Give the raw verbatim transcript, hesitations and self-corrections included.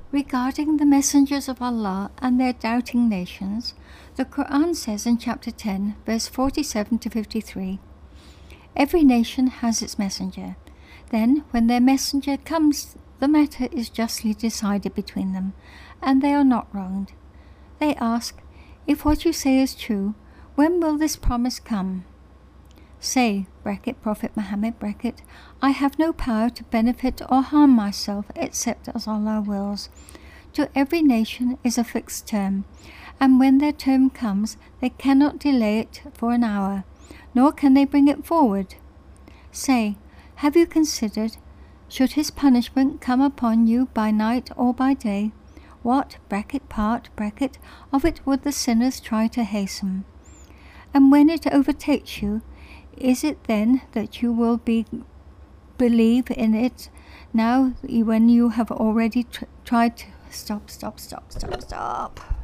Regarding the messengers of Allah and their doubting nations, the Quran says in chapter ten, verse forty-seven to fifty-three, "Every nation has its messenger. Then, when their messenger comes, the matter is justly decided between them, and they are not wronged. They ask, 'If what you say is true, when will this promise come?' Say, bracket Prophet Muhammad, bracket, I have no power to benefit or harm myself except as Allah wills. To every nation is a fixed term, and when their term comes, they cannot delay it for an hour, nor can they bring it forward. Say, have you considered, should his punishment come upon you by night or by day, what, bracket part, bracket, of it would the sinners try to hasten? And when it overtakes you, is it then that you will be believe in it now when you have already tr tried to stop, stop, stop, stop, stop.